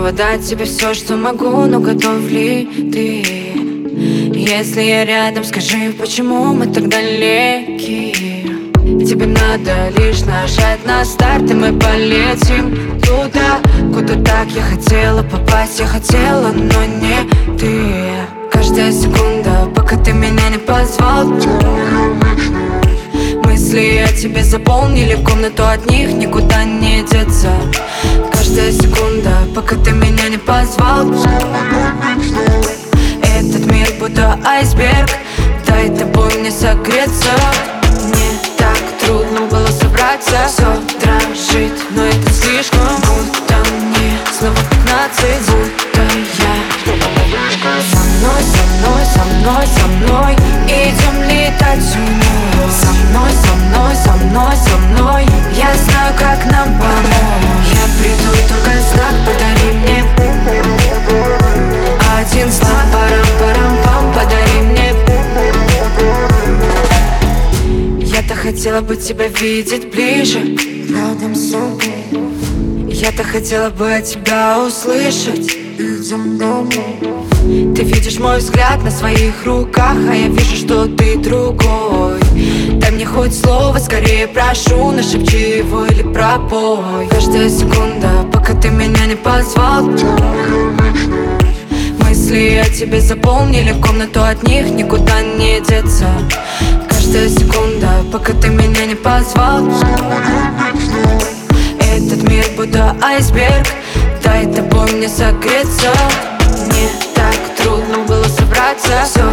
готова дать тебе все, что могу, но готов ли ты? Если я рядом, скажи, почему мы так далеки? Тебе надо лишь нажать на старт, и мы полетим туда, куда так я хотела попасть. Я хотела, но не ты. Каждая секунда, пока ты меня не позвал. Мысли о тебе заполнили комнату, от них никуда не деться. Каждая секунда, пока ты меня не позвал. Этот мир будто айсберг, дай тобой мне согреться. Мне так трудно было собраться, все дрожит, но это слишком. Будто мне снова 15, будто я. Со мной, со мной, со мной, со мной идем летать всю ночь. Со мной, со мной, со мной, со мной я знаю, как нам помочь. Я приду, и только знак подари мне. Один знак, парам-парам-пам, подари мне. Я-то хотела бы тебя видеть ближе, рядом с собой. Я-то хотела бы от тебя услышать. Идем домой. Ты видишь мой взгляд на своих руках, а я вижу, что ты другой. Дай мне хоть слово, скорее прошу, нашепчи его или пропой. Каждая секунда, пока ты меня не позвал. Мысли о тебе заполнили комнату, от них никуда не деться. Каждая секунда, пока ты меня не позвал. Этот мир будто айсберг, дай тобой мне согреться. Мне так трудно было собраться.